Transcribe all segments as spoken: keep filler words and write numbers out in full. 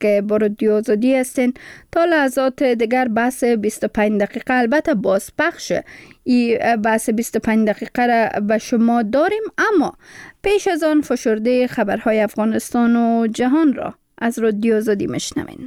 که با رادیو آزادی هستین. تا لحظات دیگر بحث بیست و پنج دقیقه البته بازپخش این بحث بیست و پنج دقیقه را به شما داریم، اما پیش از آن فشرده خبرهای افغانستان و جهان را از رادیو آزادی میشنوین.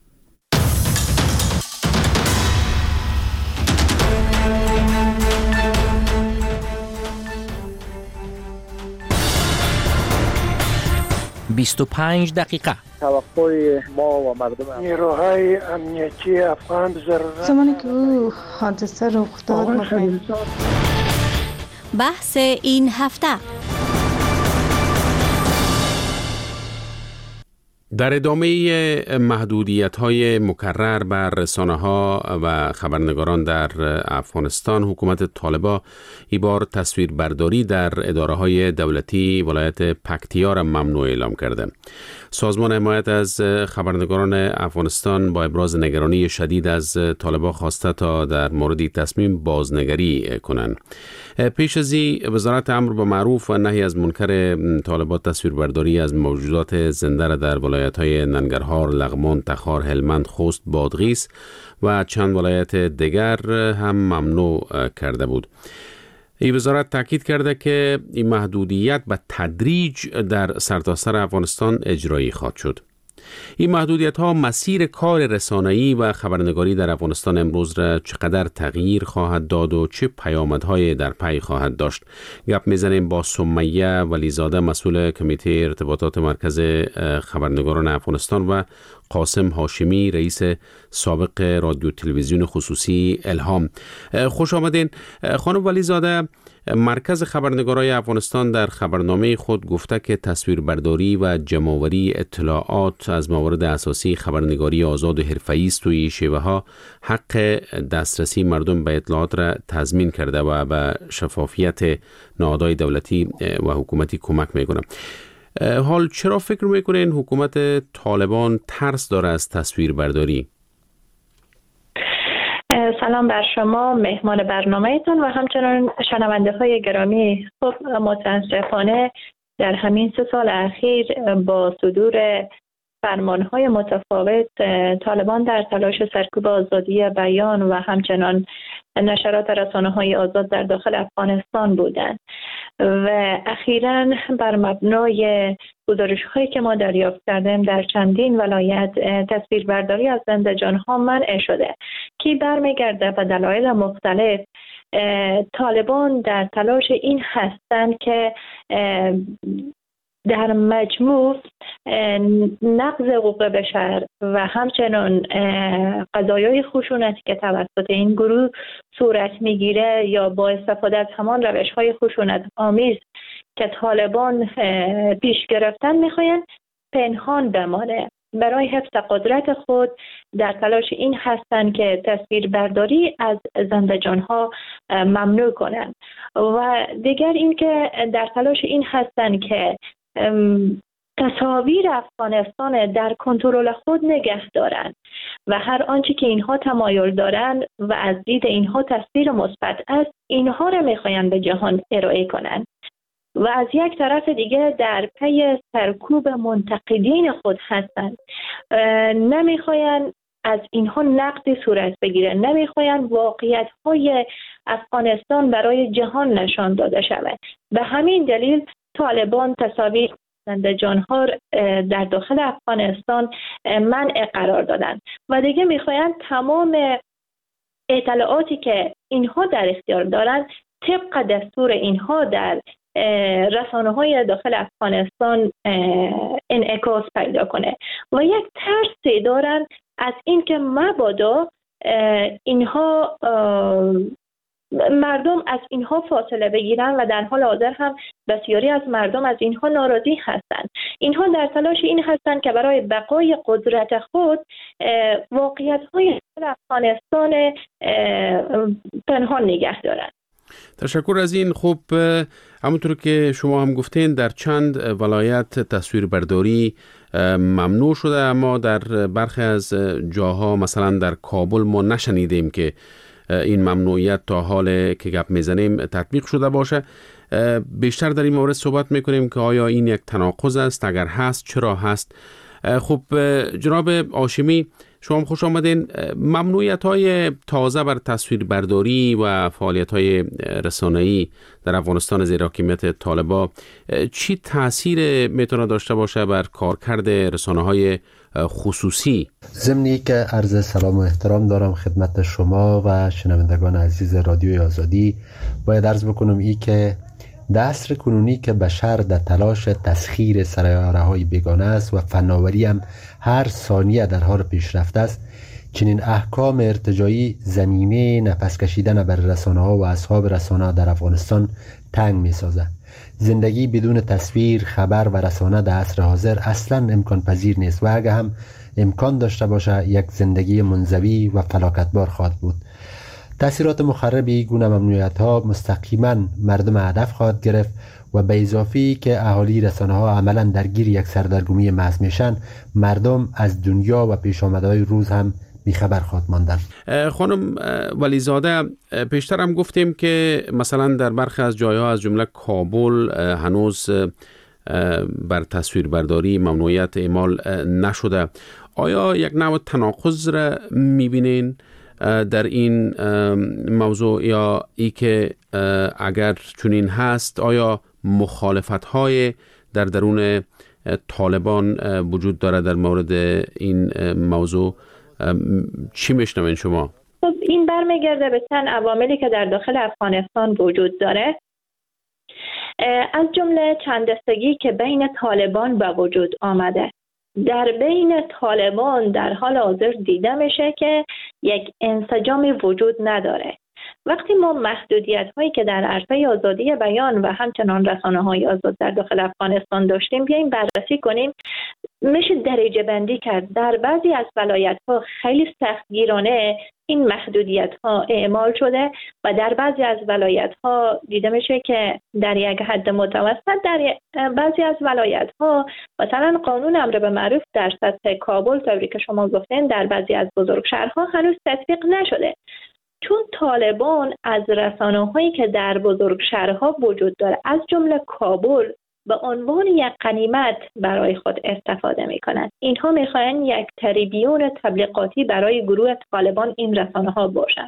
بیست و پنج دقیقه. توقع ما و مردم نیروهای امنیتی افغان ضرورت زمانی که او حادثه رخ داد مطمئن بحث این هفته. در ادامه محدودیت‌های مکرر بر رسانه‌ها و خبرنگاران در افغانستان، حکومت طالبان این بار تصویربرداری در اداره‌های دولتی ولایت پکتیا را ممنوع اعلام کرده. سازمان حمایت از خبرنگاران افغانستان با ابراز نگرانی شدید از طالبان خواسته تا در مورد تصمیم بازنگری کنند. پیش از این وزارت امر به معروف و نهی از منکر طالبان تصویربرداری از موجودات زنده را در ولایت‌های ننگرهار، لغمان، تخار، هلمند، خوست، بادغیس و چند ولایت دیگر هم ممنوع کرده بود. این وزارت تاکید کرده که این محدودیت به تدریج در سرتاسر افغانستان اجرایی خواهد شد. این محدودیت ها مسیر کار رسانه‌ای و خبرنگاری در افغانستان امروز را چقدر تغییر خواهد داد و چه پیامدهای در پی خواهد داشت؟ گپ میزنیم با سمیه ولیزاده، مسئول کمیته ارتباطات مرکز خبرنگاران افغانستان، و قاسم هاشمی، رئیس سابق رادیو تلویزیون خصوصی الهام. خوش آمدین خانم ولیزاده. مرکز خبرنگارای افغانستان در خبرنامه خود گفته که تصویربرداری و جمع‌آوری اطلاعات از موارد اساسی خبرنگاری آزاد و حرفه‌ای است و این شیوه‌ها حق دسترسی مردم به اطلاعات را تضمین کرده و به شفافیت نهادهای دولتی و حکومتی کمک می‌کنه. حال چرا فکر می‌کنین حکومت طالبان ترس داره از تصویربرداری؟ سلام بر شما، مهمان برنامه‌تون و همچنان شنونده های گرامی. خب متاسفانه در همین سه سال اخیر با صدور فرمانهای متفاوت طالبان در تلاش سرکوب آزادی بیان و همچنان نشرات رسانه‌های آزاد در داخل افغانستان بودند و اخیراً بر مبنای گزارش‌هایی که ما دریافت کردیم در چندین ولایت تصویربرداری از زنده جان‌ها منع شده که برمیگرده به دلایل مختلف. طالبان در تلاش این هستند که در مجموع نقض حقوق بشر و همچنان قضایای خشونتی که توسط این گروه صورت میگیره یا با استفاده از همان روش‌های خشونت آمیز که طالبان پیش گرفتن میخواین پنهان بمانه. برای حفظ قدرت خود در تلاش این هستند که تصویربرداری از زنده جان‌ها ممنوع کنند و دیگر این که در تلاش این هستند که تصاویر افغانستان در کنترل خود نگه دارند و هر آنچه که اینها تمایل دارند و از دید اینها تصویر مثبت است، اینها را میخواین به جهان ارائه کنند و از یک طرف دیگه در پی سرکوب منتقدین خود هستند. نمیخواین از اینها نقدی صورت بگیره، نمیخواین واقعیت‌های افغانستان برای جهان نشان داده شود. به همین دلیل طالبان تصاویر زنده جان‌ها در داخل افغانستان منع قرار دادن و دیگه میخواین تمام اطلاعاتی که اینها در اختیار دارن طبق دستور اینها در رسانه‌های داخل افغانستان انعکاس پیدا کنه و یک ترسی دارن از اینکه مبادا اینها مردم از اینها فاصله بگیرن و در حال حاضر هم بسیاری از مردم از اینها ناراضی هستند. اینها در تلاش این هستند که برای بقای قدرت خود واقعیت‌های افغانستان پنهان نگه دارند. تشکر از این. خب همونطور که شما هم گفتین در چند ولایت تصویربرداری ممنوع شده، اما در برخی از جاها مثلا در کابل ما نشنیدیم که این ممنوعیت تا حال که گپ میزنیم تطبیق شده باشه. بیشتر در این مورد صحبت میکنیم که آیا این یک تناقض است؟ اگر هست چرا هست؟ خب جناب هاشمی، شما خوش آمدین. ممنوعیت های تازه بر تصویربرداری و فعالیت های رسانه‌ای در افغانستان زیر حاکمیت طالبان چی تأثیر میتونه داشته باشه بر کارکرد رسانه های خصوصی؟ ضمنی که عرض سلام و احترام دارم خدمت شما و شنوندگان عزیز رادیوی آزادی، باید عرض بکنم ای که در عصر کنونی که بشر در تلاش تسخیر سیاره‌های بیگانه است و فناوری هم هر ثانیه در حال پیشرفت است، چنین احکام ارتجاعی زمینه نفس کشیدن بر رسانه‌ها و اصحاب رسانه در افغانستان تنگ می‌سازد. زندگی بدون تصویر، خبر و رسانه در عصر حاضر اصلاً امکان پذیر نیست و اگر هم امکان داشته باشه یک زندگی منزوی و فلاکتبار خواهد بود. تأثیرات مخرب این گونه ممنوعیت‌ها مستقیما مردم هدف خواهد گرفت و به اضافه که اهالی رسانه‌ها عملاً درگیر یک سردرگمی محض میشن، مردم از دنیا و پیش آمدهای روز هم بیخبر خواهد ماندن. خانم ولیزاده، پیشتر هم گفتیم که مثلا در برخی از جایها از جمله کابل هنوز بر تصویربرداری ممنوعیت اعمال نشده. آیا یک نوع تناقض را می‌بینین در این موضوع، یا ای که اگر چنین هست آیا مخالفت‌های در درون طالبان وجود داره در مورد این موضوع؟ چی میشنوین شما؟ خب این برمیگرده به چند عواملی که در داخل افغانستان وجود داره، از جمله چند دستگی که بین طالبان به وجود آمده. در بین طالبان در حال حاضر دیده میشه که یک انسجامی وجود نداره. وقتی ما محدودیت هایی که در عرصه آزادی بیان و همچنان رسانه های آزاد در داخل افغانستان داشتیم بیاییم بررسی کنیم، میشه درجه بندی کرد. در بعضی از ولایت ها خیلی سختگیرانه این محدودیت ها اعمال شده و در بعضی از ولایت ها دیده میشه که در یک حد متوسط. در بعضی از ولایت ها مثلا قانون امر به معروف در سطح کابل طوری که شما گفتین در بعضی از بزرگ شهرها هنوز تطبیق نشده، چون طالبان از رسانه‌هایی که در بزرگ شهرها وجود داره از جمله کابل به عنوان یک غنیمت برای خود استفاده می‌کنند. اینها می‌خواهند یک تریبیون تبلیغاتی برای گروه طالبان این رسانه‌ها باشند.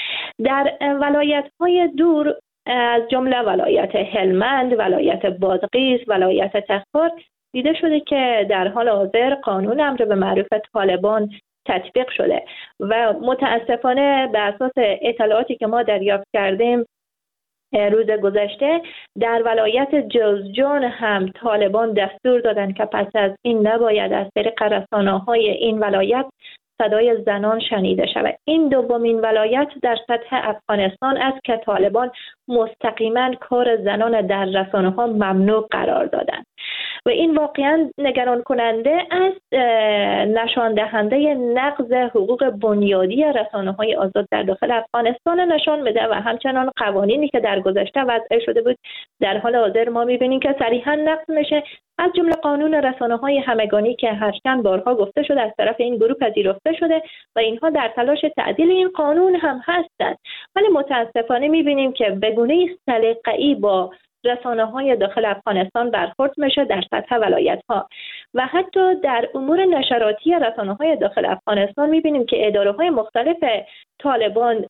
در ولایت‌های دور از جمله ولایت هلمند، ولایت بادغیس، ولایت تخار دیده شده که در حال حاضر قانون امر به معروف طالبان تطبیق شده و متاسفانه به اساس اطلاعاتی که ما دریافت کردیم روز گذشته در ولایت جوزجان هم طالبان دستور دادند که پس از این نباید از طریق رسانه‌های این ولایت صدای زنان شنیده شود. این دومین ولایت در سطح افغانستان است که طالبان مستقیما کار زنان در رسانه‌ها ممنوع قرار دادند و این واقعا نگران کننده است، نشان دهنده نقض حقوق بنیادی رسانه‌های آزاد در داخل افغانستان نشان میده و همچنان قوانینی که در گذشته وضع شده بود در حال حاضر ما می‌بینیم که صریحا نقض میشه، از جمله قانون رسانه‌های همگانی که هر چند بارها گفته شده از طرف این گروه پذیرفته شده و اینها در تلاش تعدیل این قانون هم هستند، ولی متاسفانه می‌بینیم که به گونه‌ای سلیقه‌ای با رسانه‌های داخل افغانستان برخورد میشه در سطح ولایت‌ها و حتی در امور نشراتی رسانه‌های داخل افغانستان می‌بینیم که اداره‌های مختلف طالبان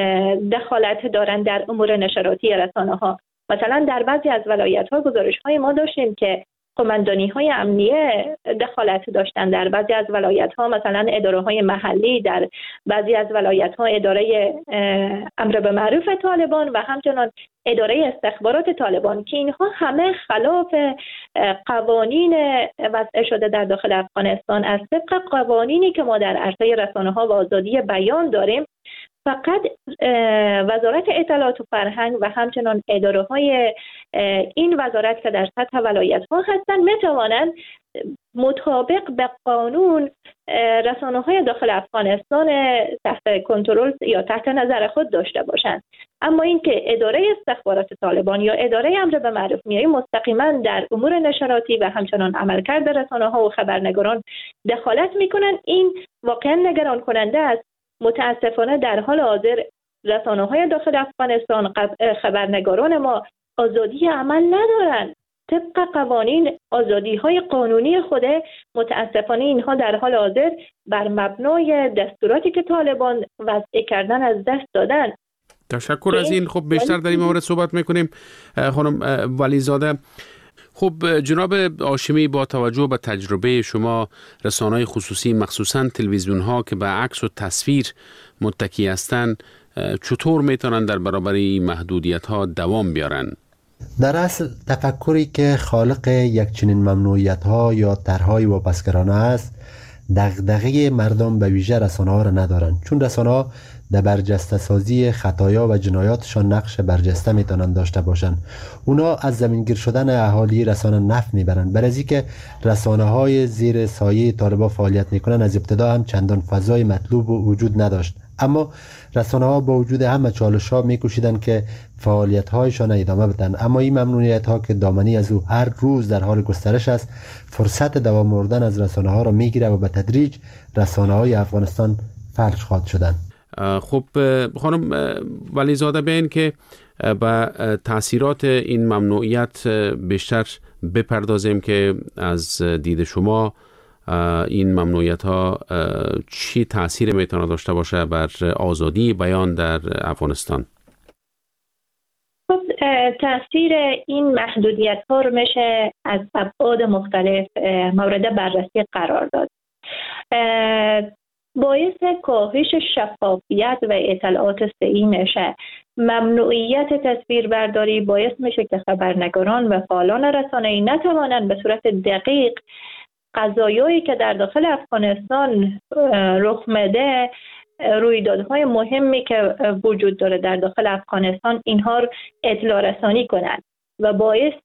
دخالت دارند در امور نشراتی رسانه‌ها. مثلا در بعضی از ولایت‌ها گزارش‌های ما داشتیم که قماندانی‌های امنیه دخالت داشتن در بعضی از ولایت‌ها، مثلا اداره‌های محلی در بعضی از ولایت‌ها اداره امر به معروف طالبان و همچنان اداره استخبارات طالبان که اینها همه خلاف قوانین وضع شده در داخل افغانستان از طبق قوانینی که ما در عرصه رسانه‌ها و آزادی بیان داریم. فقط وزارت اطلاعات و فرهنگ و همچنان اداره‌های این وزارت که در سطح ولایت‌ها هستند می‌توانند مطابق به قانون رسانه‌های داخل افغانستان تحت کنترل یا تحت نظر خود داشته باشند. اما اینکه اداره استخبارات طالبان یا اداره امر به معروف میایی مستقیما در امور نشراتی و همچنان عملکرد رسانه‌ها و خبرنگاران دخالت می‌کنند، این واقعا نگران کننده است. متاسفانه در حال حاضر رسانه‌های داخل افغانستان خبرنگاران ما آزادی عمل ندارند. طبق قوانین آزادی های قانونی خوده. متاسفانه اینها در حال حاضر بر مبنای دستوراتی که طالبان وضع کردن از دست دادن. تشکر از این. خب بیشتر در این مورد صحبت میکنیم خانم ولیزاده. خب جناب هاشمی، با توجه به تجربه شما، رسانه‌های خصوصی مخصوصاً تلویزیون ها که به عکس و تصویر متکی هستند، چطور میتونن در برابر این محدودیت ها دوام بیارن؟ در اصل تفکری که خالق یک چنین ممنوعیت ها یا طرحهای واپسگرانه است، دغدغه مردم به ویژه رسانه ها را ندارند، چون رسانه ها در برجسته سازی خطایا و جنایاتشان نقش برجسته میتونن داشته باشند. اونا از زمینگیر شدن اهالی رسانه نفع میبرند. برای از اینکه رسانه های زیر سایه طالبان فعالیت میکنن، از ابتدا هم چندان فضای مطلوب و وجود نداشت، اما رسانه ها با وجود همه چالش ها میکوشیدن که فعالیت هایشان ادامه بدن. اما این ممنوعیت ها که دامنی از او هر روز در حال گسترش است، فرصت دوام آوردن از رسانه ها را میگیره و به تدریج رسانه های افغانستان فلج خواهد شدن. خب خانم ولیزاده، بیاین که به تأثیرات این ممنوعیت بیشتر بپردازیم که از دید شما این ممنوعیت ها چی تأثیر میتونه داشته باشه بر آزادی بیان در افغانستان؟ خب تأثیر این محدودیت ها رو میشه از ابعاد مختلف مورد بررسی قرار داد. باعث کاهش شفافیت و اطلاعات صحیح میشه. ممنوعیت تصویربرداری باعث میشه که خبرنگاران و فعالان رسانه‌ای نتوانند به صورت دقیق قضایایی که در داخل افغانستان رخ میده، رویدادهای مهمی که وجود داره در داخل افغانستان، اینها رو اطلاع رسانی کنند و باعث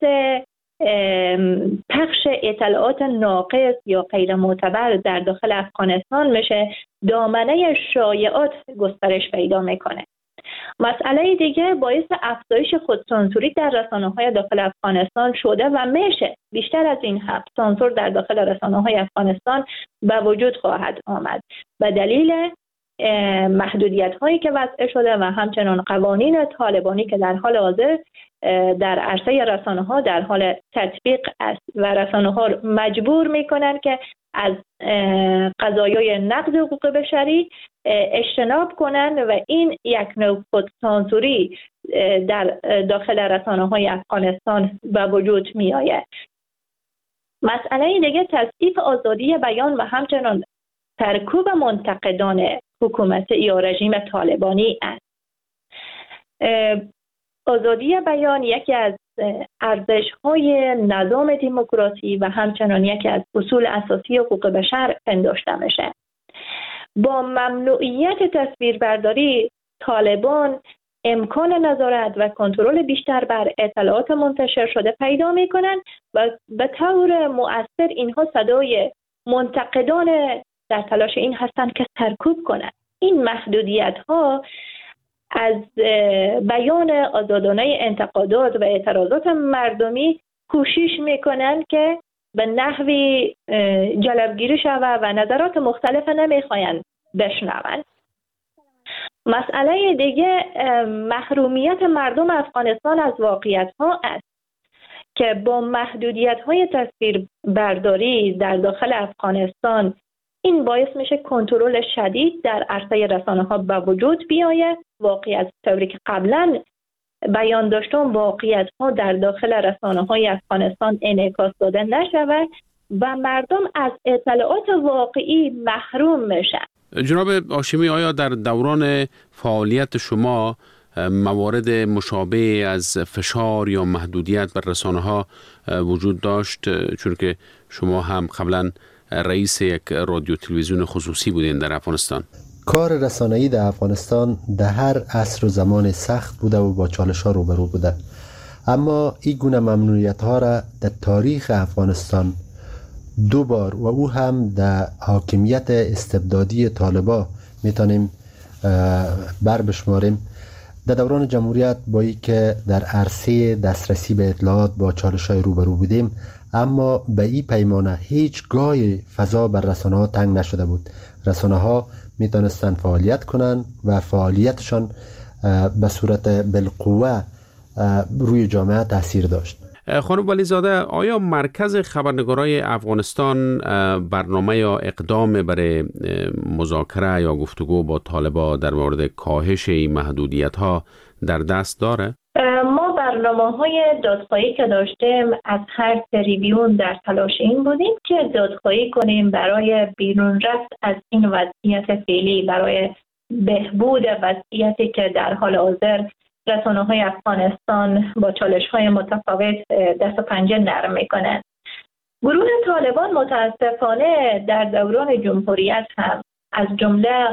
پخش اطلاعات ناقص یا غیر معتبر در داخل افغانستان میشه. دامنه شایعات گسترش پیدا میکنه. مسئله دیگه باعث افزایش خودسانسوری در رسانه‌های داخل افغانستان شده و میشه بیشتر از این حد سانسور در داخل رسانه‌های افغانستان به وجود خواهد آمد به دلیل محدودیت هایی که وضع شده و همچنان قوانین طالبانی که در حال حاضر در عرصه رسانه ها در حال تطبیق است و رسانه ها مجبور میکنن که از قضایای نقض حقوق بشری اجتناب کنن و این یک نوع خودسانسوری در داخل رسانه های افغانستان به وجود می آید. مسئله دیگه تضعیف آزادی بیان و همچنان سرکوب منتقدان حکومت یا رژیم طالبانی است. آزادی بیان یکی از ارزش‌های نظام دموکراسی و همچنان یکی از اصول اساسی حقوق بشر پنداشته میشه. با ممنوعیت تصویربرداری، طالبان امکان نظارت و کنترل بیشتر بر اطلاعات منتشر شده پیدا میکنند و به طور مؤثر اینها صدای منتقدان در تلاش این هستند که سرکوب کنند. این محدودیت ها از بیان آزادانه انتقادات و اعتراضات مردمی کوشش میکنند که به نحوی جلبگیری شود و نظرات مختلف نمیخواین بشنوند. مسئله دیگه محرومیت مردم افغانستان از واقعیت ها است که با محدودیت های تصویر برداری در داخل افغانستان این باعث میشه کنترل شدید در عرصه رسانه ها به وجود بیاید. واقعیت طوری که قبلا بیان داشتم، واقعیت ها در داخل رسانه های افغانستان انعکاس داده نشود و مردم از اطلاعات واقعی محروم میشن. جناب هاشمی، آیا در دوران فعالیت شما موارد مشابه از فشار یا محدودیت بر رسانه ها وجود داشت؟ چون که شما هم قبلا رئیس یک رادیو تلویزیون خصوصی بودین در افغانستان. کار رسانه‌ای در افغانستان در هر عصر و زمان سخت بوده و با چالش ها روبرو بوده، اما این گونه ممنوعیت ها را در تاریخ افغانستان دو بار و او هم در حاکمیت استبدادی طالبا میتونیم بر بشماریم. در دوران جمهوریت با ای که در عرصه دسترسی به اطلاعات با چالش های روبرو بودیم، اما به این پیمانه هیچ گاهی فضا بر رسانه ها تنگ نشده بود. رسانه ها میتونستن فعالیت کنن و فعالیتشان به صورت بالقوه روی جامعه تاثیر داشت. خانم ولیزاده، آیا مرکز خبرنگارای افغانستان برنامه یا اقدام برای مذاکره یا گفتگو با طالبان در مورد کاهش این محدودیت‌ها در دست داره؟ ما برنامه‌های دادخواهی که داشتیم از هر تریبیون در تلاش این بودیم که دادخواهی کنیم برای بیرون رفت از این وضعیت فعلی، برای بهبود وضعیتی که در حال حاضر رسانه‌های افغانستان با چالش‌های متفاوت دست و پنجه نرم می‌کنند. گروه طالبان متاسفانه در دوران جمهوریت هم از جمله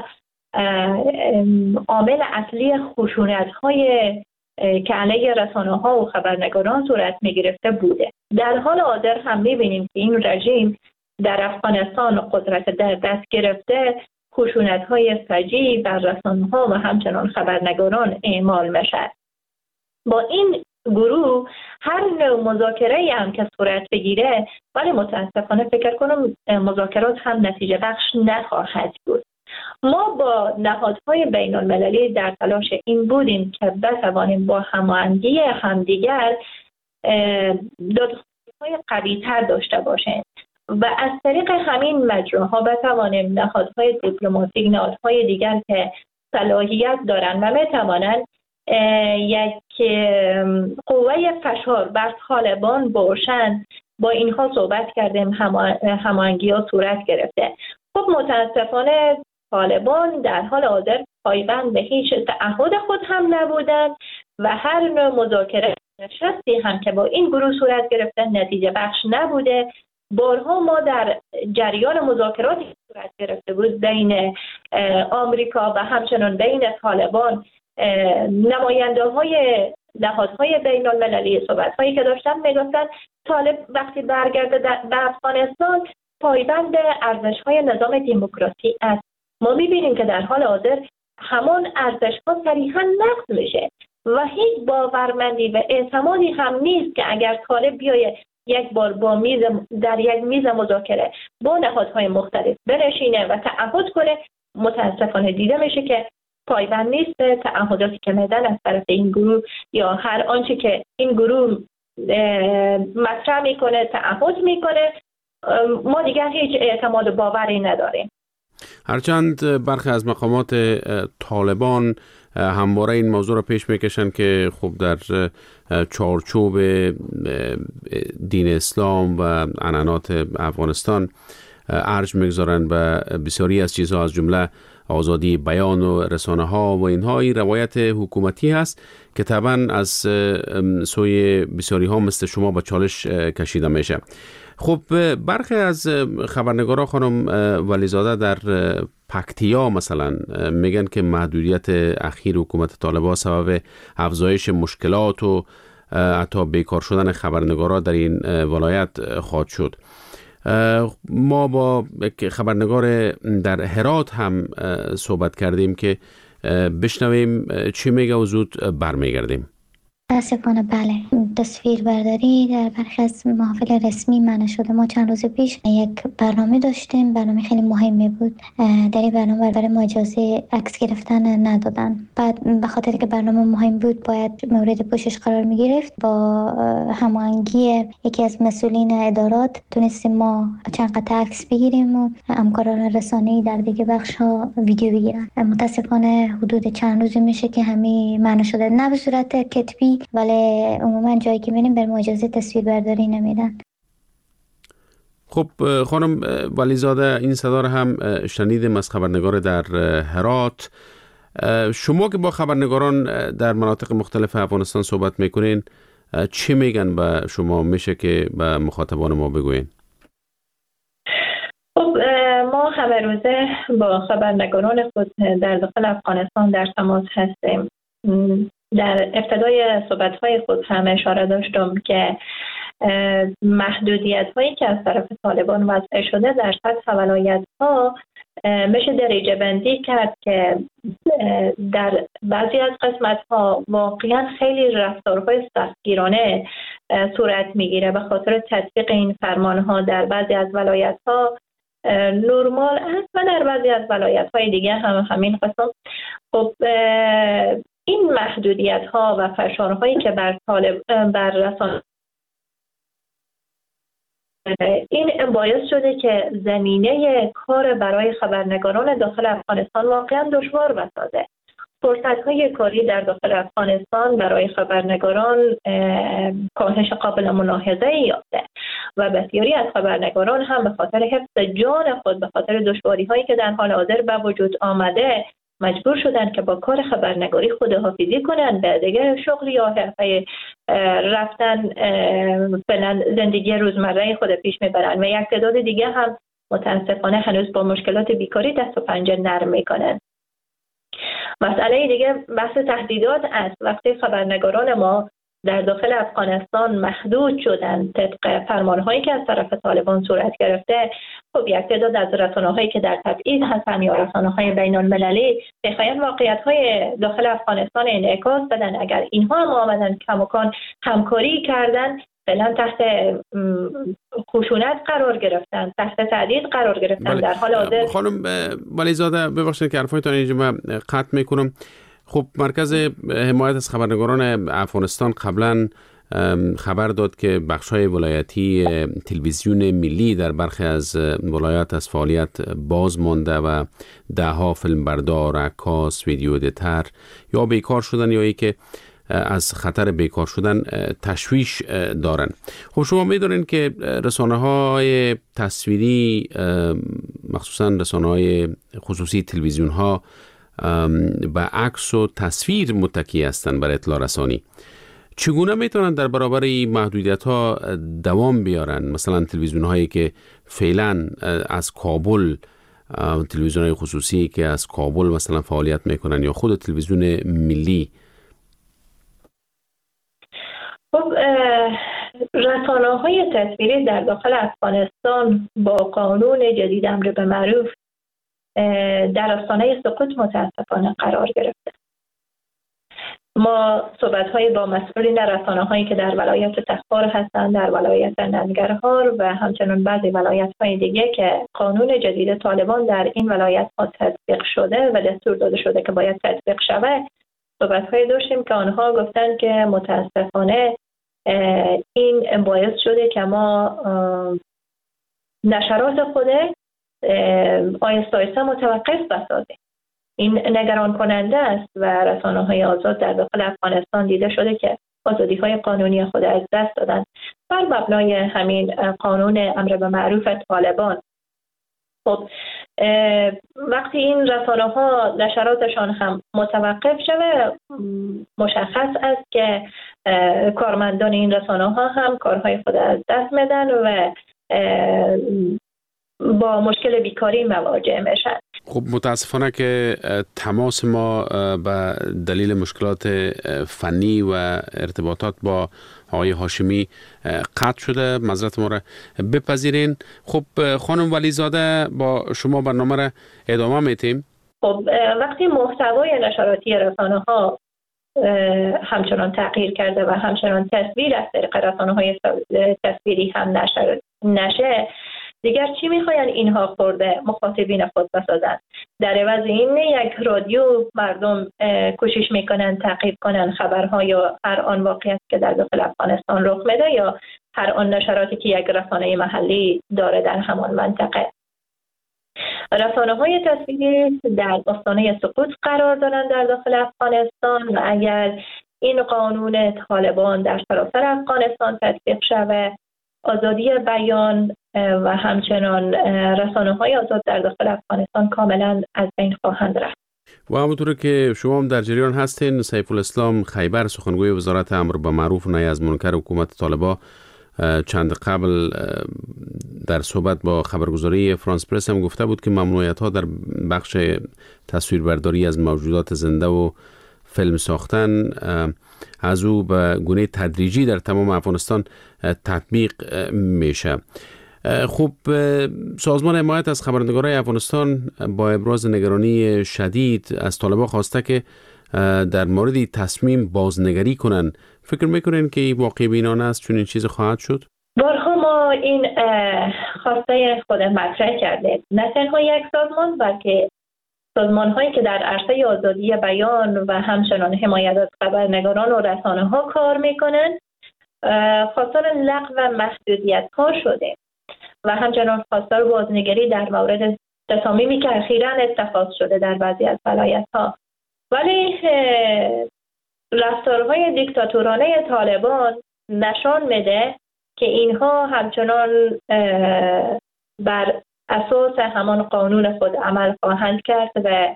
عامل اصلی خشونت‌های که علیه رسانه‌ها و خبرنگاران صورت می‌گرفته بوده. در حال حاضر هم می‌بینیم که این رژیم در افغانستان قدرت در دست گرفته، خشونت‌های فجیع بر رسانه‌ها و همچنان خبرنگاران اعمال می‌شود. با این گروه هر نوع مذاکره‌ای هم که صورت بگیره، ولی متاسفانه فکر کنم مذاکرات هم نتیجه بخش نخواهد بود. ما با نهادهای بین المللی در تلاش این بودیم که بتوانیم با هماهنگی همدیگر دادخواهی‌های قوی‌تر داشته باشیم و از طریق همین مجراها بتوانیم نهادهای دیپلماتیک، نهادهای دیگر که صلاحیت دارند و میتوانند یک قوه فشار بر طالبان باشند، با اینها صحبت کردیم، هماهنگی ها صورت گرفته. خب متاسفانه طالبان در حال حاضر پایبند به هیچ تعهد خود هم نبودند و هر نوع مذاکره نشستی هم که با این گروه صورت گرفته نتیجه بخش نبوده. بارها ما در جریان مذاکراتی صورت گرفته بود بین آمریکا و همچنان بین طالبان، نماینده های نهادهای بین المللی صحبت هایی که داشتن میگفتن طالب وقتی برگرده به افغانستان پایبند ارزش های نظام دموکراسی است. ما میبینیم که در حال حاضر همان ارزش ها صریحا نقض میشه و هیچ باورمندی و اعتمادی هم نیست که اگر طالب بیایه یک بار با میز در یک میز مذاکره با نهادهای مختلف بنشینه و تعهد کنه، متاسفانه دیده میشه که پایبند نیست به تعهداتی که میدن از طرف این گروه یا هر آنچه که این گروه مطرح میکنه تعهد میکنه. ما دیگر هیچ اعتماد و باوری نداریم. هرچند برخی از مقامات طالبان همواره این موضوع را پیش میکشن که خب در چارچوب دین اسلام و عنعنات افغانستان ارج میگذارن و بسیاری از چیزها از جمله آزادی بیان و رسانه ها و اینها این روایت حکومتی هست که طبعا از سوی بسیاری ها مثل شما با چالش کشیده میشه. خب برخی از خبرنگارا خانم ولیزاده در پکتیا مثلا میگن که محدودیت اخیر حکومت طالبان سبب افزایش مشکلات و حتی بیکار شدن خبرنگارا در این ولایت خواهد شد. ما با خبرنگار در هرات هم صحبت کردیم که بشنویم چی میگه و زود برمیگردیم. متاسفانه بله، تصویر برداری در برخی از محافل رسمی منع شده. ما چند روز پیش یک برنامه داشتیم، برنامه خیلی مهمی بود. در این برنامه برای ما اجازه عکس گرفتن ندادن. بعد به خاطر که برنامه مهم بود باید مورد پوشش قرار می گرفت، با هماهنگی یکی از مسئولین ادارات تونستیم ما چند قطعه عکس بگیریم و همکاران رسانه‌ای در دیگه بخش ها ویدیو بگیرن. متاسفانه حدود چند روز میشه که همین منع شده، نه به صورت کتبی ولی عموما جایی که میریم به اجازه تصویر برداری نمیدن. خب خانم ولیزاده، این صدا رو هم شنیدیم از خبرنگار در هرات. شما که با خبرنگاران در مناطق مختلف افغانستان صحبت میکنین، چی میگن به شما؟ میشه که به مخاطبان ما بگوین؟ خب ما همه روزه با خبرنگاران خود در داخل افغانستان در تماس هستیم. در ابتدای صحبت‌های خود هم اشاره داشتم که محدودیت هایی که از طرف طالبان وضع شده در سطح ولایت ها میشه درجه بندی کرد که در بعضی از قسمت ها واقعا خیلی رفتارهای سختگیرانه صورت میگیره. به خاطر تطبیق این فرمان ها در بعضی از ولایت ها نرمال است و در بعضی از ولایت های دیگه هم همین قسم. خب این محدودیت ها و فشارهایی که بر طالب بر رسانه این باعث شده که زمینه کار برای خبرنگاران داخل افغانستان واقعا دشوار بسازه. فرصت‌های کاری در داخل افغانستان برای خبرنگاران کاهش قابل ملاحظه‌ای یافته و بسیاری از خبرنگاران هم به خاطر حفظ جان خود، به خاطر دشواری‌هایی که در حال حاضر به وجود آمده، مجبور شدن که با کار خبرنگاری خداحافظی کنن، به دیگه شغل یا حرفه رفتن فعلا زندگی روزمره خود پیش میبرن و یک تعداد دیگه هم متاسفانه هنوز با مشکلات بیکاری دست و پنجه نرم میکنن. مسئله دیگه بحث تهدیدات است. وقتی خبرنگاران ما در داخل افغانستان محدود شدن طبق فرمانهایی که از طرف طالبان صورت گرفته، خب یک تعداد از رسانه‌هایی که در تبعید هستن یا رسانه‌های بین‌المللی می‌خواهند واقعیت‌های داخل افغانستان انعکاس بدن. اگر اینها هم آمدن کماکان همکاری کردن، فعلا تحت خشونت قرار گرفتن، تحت تهدید قرار گرفتن. بله. در حال حاضر خانم ولیزاده ببخشید که حرفایتان اینجا من قطع میکنم. خب مرکز حمایت از خبرنگاران افغانستان قبلا خبر داد که بخش‌های ولایتی تلویزیون ملی در برخی از ولایات از فعالیت باز مانده و ده‌ها فیلمبردار، عکاس، ویدیو ادیتور یا بیکار شدن یا ای که از خطر بیکار شدن تشویش دارن. خب شما میدونین که رسانه‌های تصویری مخصوصا رسانه‌های خصوصی تلویزیون ها به عکس و تصویر متکی هستند برای اطلاع رسانی. چگونه میتونن در برابر این محدودیت ها دوام بیارن؟ مثلا تلویزیون هایی که فعلا از کابل، تلویزیون های خصوصی که از کابل مثلا فعالیت میکنن یا خود تلویزیون ملی. خب رسانه‌های تصویری در داخل افغانستان با قانون جدید امر به معروف در آستانه سقوط متاسفانه قرار گرفته. ما صحبت‌های با مسئولین رسانه‌هایی که در ولایت تخار هستند، در ولایت ننگرهار و همچنین بعضی ولایت‌های دیگه که قانون جدید طالبان در این ولایت‌ها تطبیق شده و دستور داده شده که باید تطبیق شود، صحبت‌های داشتیم که آنها گفتن که متاسفانه این باعث شده که ما نشرات خود آیسته آیسته متوقف بسازیم. این نگران کننده است و رسانه‌های آزاد در داخل افغانستان دیده شده که آزادی‌های قانونی خود از دست دادن بر مبنای همین قانون امر به معروف طالبان. خب وقتی این رسانه‌ها نشراتشان هم متوقف شده، مشخص است که کارمندان این رسانه‌ها هم کارهای خود از دست میدن و با مشکل بیکاری مواجه میشن. خب متاسفانه که تماس ما به دلیل مشکلات فنی و ارتباطات با آقای هاشمی قطع شده، معذرت ما را بپذیرین. خب خانم ولیزاده با شما برنامه را ادامه میتیم. خب وقتی محتوای نشراتی رسانه‌ها همچنان تغییر کرده و همچنان تصویر از طریق رسانه‌های تصویری هم نشر نشه، دیگر چی میخواین اینها خورده مخاطبین خود بسازن؟ در عوض این یک رادیو مردم کوشش میکنن تعقیب کنن خبرها یا هر آن واقعیت که در داخل افغانستان رخ میده یا هر آن نشراتی که یک رسانه محلی داره در همان منطقه. رسانه‌های تصویری در آستانه سقوط قرار دارند در داخل افغانستان و اگر این قانون طالبان در سراسر افغانستان تطبیق شود، آزادی بیان و همچنان رسانه‌های آزاد در داخل افغانستان کاملا از بین خواهند رفت. و همونطور که شما هم در جریان هستین، سیف الاسلام خیبر سخنگوی وزارت امر به معروف و نهی از منکر حکومت طالبان چند قبل در صحبت با خبرگزاری فرانس پرس هم گفته بود که ممنوعیت ها در بخش تصویربرداری از موجودات زنده و فیلم ساختن از او به گونه تدریجی در تمام افغانستان تطبیق میشه. خب سازمان حمایت از خبرنگارای افغانستان با ابراز نگرانی شدید از طالبان خواسته که در مورد تصمیم بازنگری کنن. فکر میکنین که این واقعی بینانه است چون این چیز خواهد شد؟ بارها ما این خواسته خود مطرح کرده، نه تنها یک سازمان بلکه سازمان هایی که در عرصه آزادی بیان و همچنان حمایت از خبرنگاران و رسانه ها کار میکنن خواستار لغو و محدودیت ها شده. و همچنان خواستار بازنگری در مورد تصامیمی که اخیراً اتخاذ شده در بعضی از ولایت‌ها. ولی رفتارهای دیکتاتورانه طالبان نشان میده که اینها همچنان بر اساس همان قانون خود عمل خواهند کرد و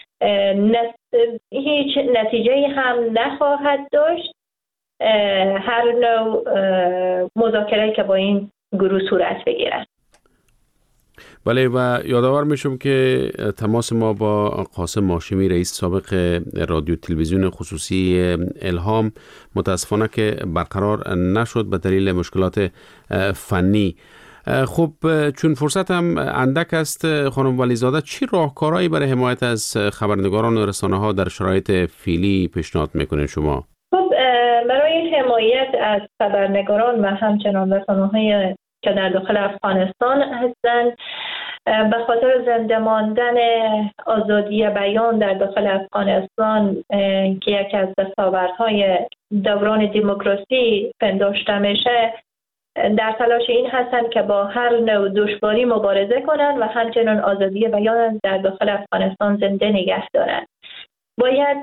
هیچ نتیجه هم نخواهد داشت هر نوع مذاکره که با این گروه صورت بگیرد. بله و یادآور میشم که تماس ما با قاسم هاشمی رئیس سابق رادیو تلویزیون خصوصی الهام متاسفانه که برقرار نشد به دلیل مشکلات فنی. خب چون فرصت هم اندک است خانم ولیزاده، چی راهکارهایی برای حمایت از خبرنگاران و رسانه ها در شرایط فعلی پیشنهاد میکنین شما؟ خب برای حمایت از خبرنگاران و همچنان رسانه‌های که در داخل افغانستان هستند، به خاطر زنده ماندن آزادی بیان در داخل افغانستان که یکی از دستاوردهای دوران دموکراسی پنداشته میشه، در تلاش این هستند که با هر نوع دشواری مبارزه کنند و همچنان آزادی بیان در داخل افغانستان زنده نگه دارند. باید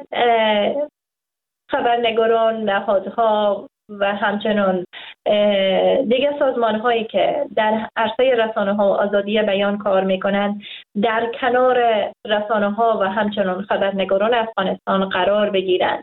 خبرنگاران، نهادها و همچنان دیگر سازمان هایی که در عرصه رسانه ها و آزادی بیان کار میکنند در کنار رسانه ها و همچنان خبرنگاران افغانستان قرار بگیرند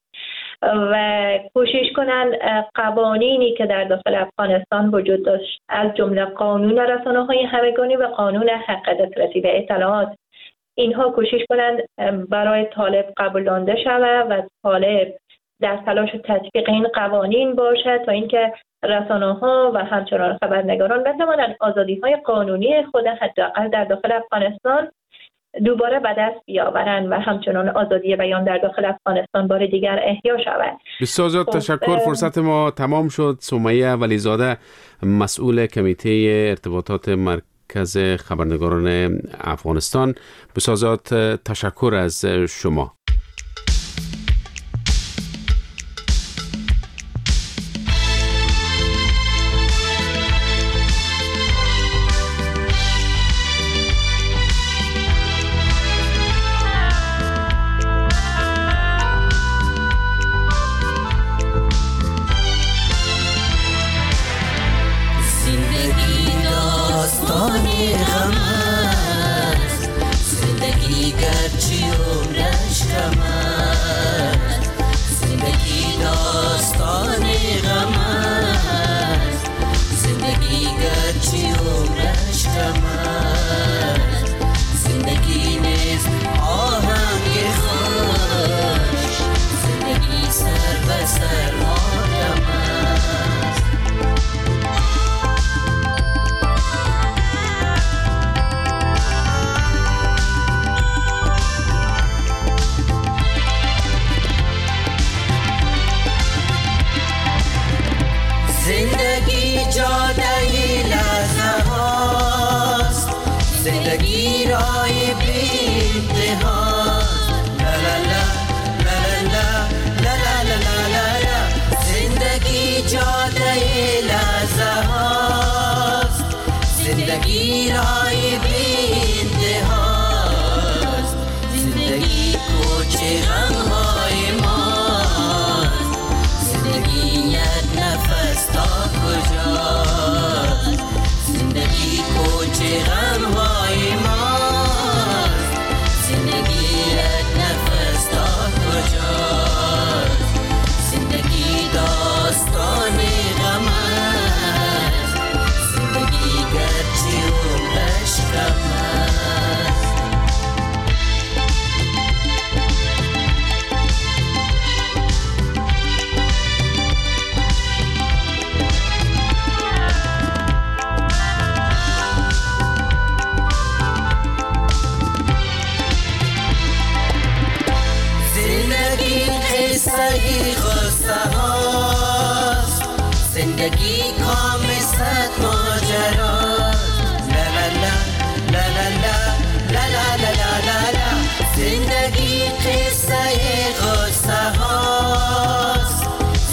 و کوشش کنند قوانینی که در داخل افغانستان وجود داشت از جمله قانون رسانه های همگانی و قانون حق دسترسی به اطلاعات، اینها کوشش کنند برای طالب قبولانده شود و طالب در تلاش تطبیق این قوانین باشد تا اینکه رسانه‌ها و همچنان خبرنگاران بتوانند آزادی‌های قانونی خود حداقل در داخل افغانستان دوباره به دست بیاورند و همچنان آزادی بیان در داخل افغانستان بار دیگر احیا شود. بسیار زیاد تشکر. فرصت ما تمام شد. سمیه ولیزاده، مسئول کمیته ارتباطات مرکز خبرنگاران افغانستان، بسیار زیاد تشکر از شما.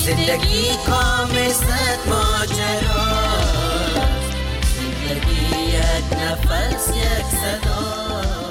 زندگی کام صد ماجراست، زندگی نفس یک صدا